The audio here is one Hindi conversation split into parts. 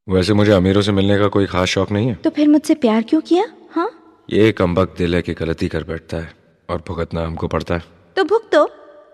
वैसे मुझे अमीरों से मिलने का कोई खास शौक नहीं है। तो फिर मुझसे प्यार क्यों किया? हाँ, ये कमबख्त दिल है कि गलती कर बैठता है और भुगतना हमको पड़ता है। तो भुगतो।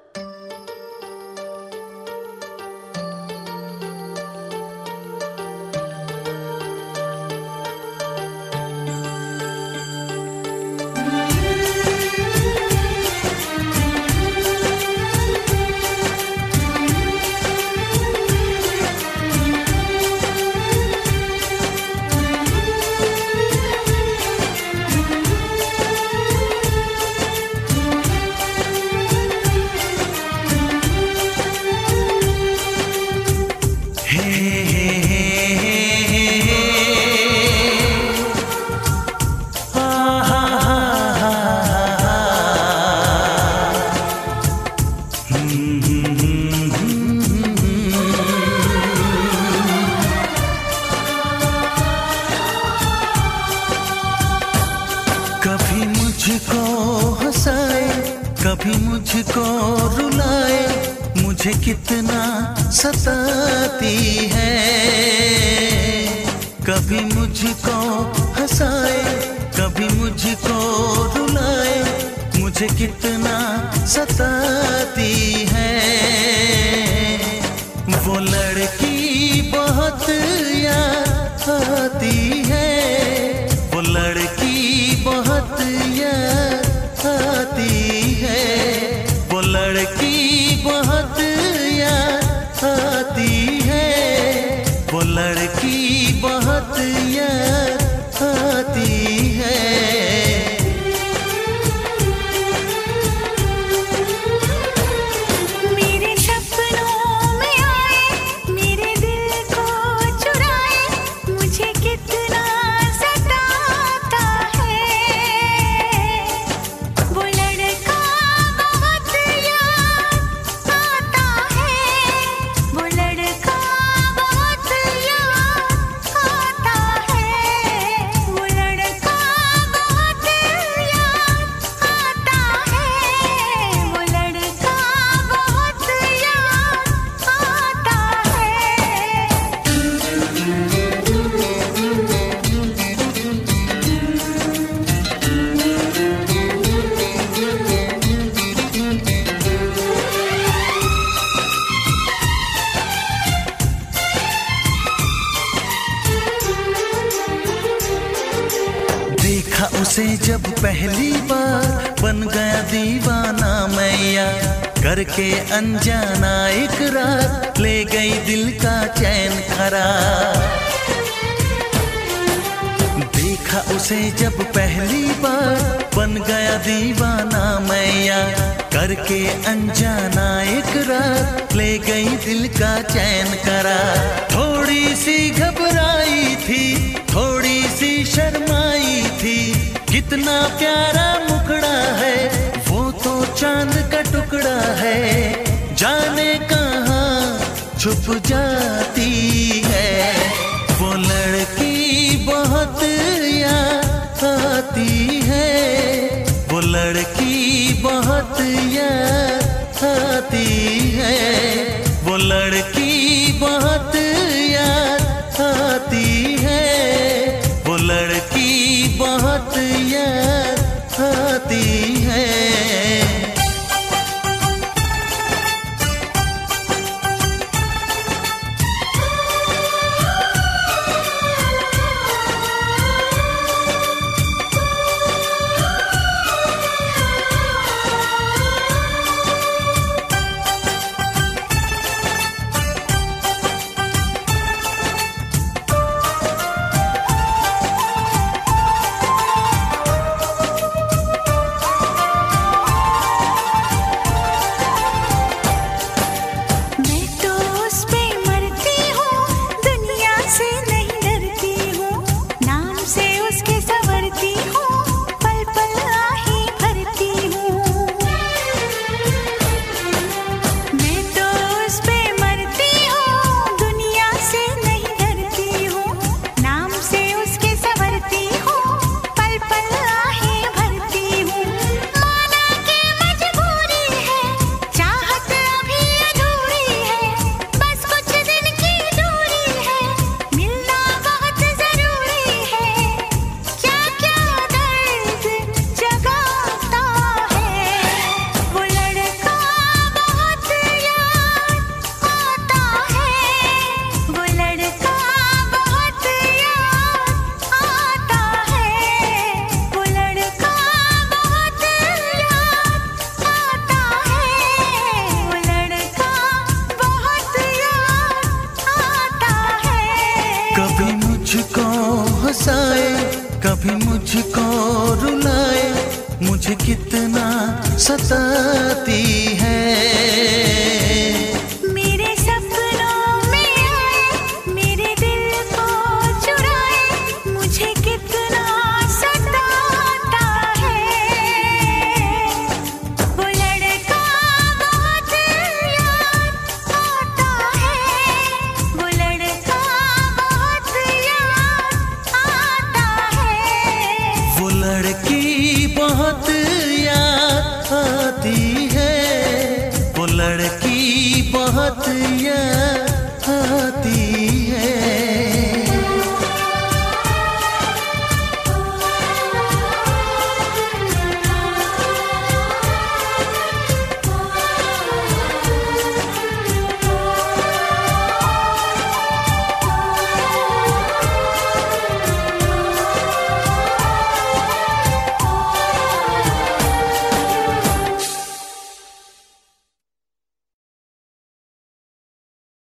कभी मुझको हंसाए, कभी मुझको रुलाए, मुझे कितना सताती है। कभी मुझको हंसाए, कभी मुझको रुलाए, मुझे कितना सताती है। वो लड़की बहुत याद आती है, वो लड़की बहुत याद आती है, वो लड़की बहुत याद आती है, वो लड़की बहुत याद आती है। मेरे सपनों में आए, मेरे दिल को चुराए, मुझे कितना सताता है। वो लड़का बहुत याद आता है, वो लड़का बहुत याद आता है, वो लड़का बहुत याद आता है, वो लड़का बहुत याद आता देखा उसे जब पहली बार, बन गया दीवाना मैया, करके अनजाना इकरार, ले गई दिल का चैन करार। देखा उसे जब पहली बार, बन गया दीवाना मैया, करके अनजाना इकरार, ले गई दिल का चैन करार। थोड़ी सी घबराई थी, थोड़ी सी शर्माई थी, कितना प्यारा मुखड़ा है, वो तो चांद का टुकड़ा है, जाने कहाँ छुप जाती है। वो लड़की बहुत याद आती है, वो लड़की बहुत याद आती है, वो लड़की बहुत याद आती है, वो लड़की बहुत याद आती है। कभी मुझको रुलाए, मुझे कितना सताती है।